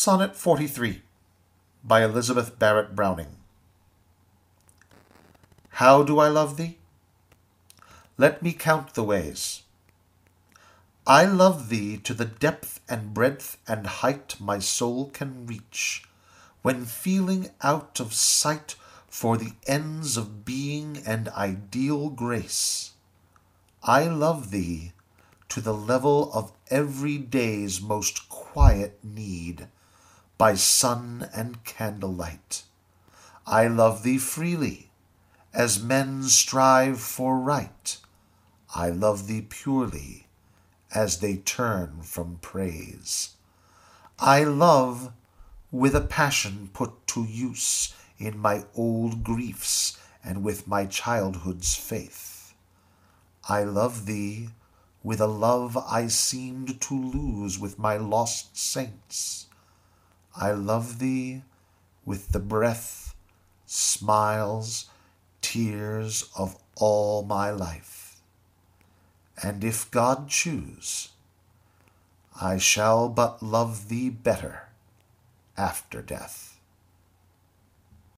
Sonnet 43 by Elizabeth Barrett Browning. How do I love thee? Let me count the ways. I love thee to the depth and breadth and height my soul can reach, when feeling out of sight for the ends of being and ideal grace. I love thee to the level of every day's most quiet need, by sun and candlelight. I love thee freely, as men strive for right. I love thee purely, as they turn from praise. I love with a passion put to use in my old griefs and with my childhood's faith. I love thee with a love I seemed to lose with my lost saints. I love thee with the breath, smiles, tears of all my life. And if God choose, I shall but love thee better after death.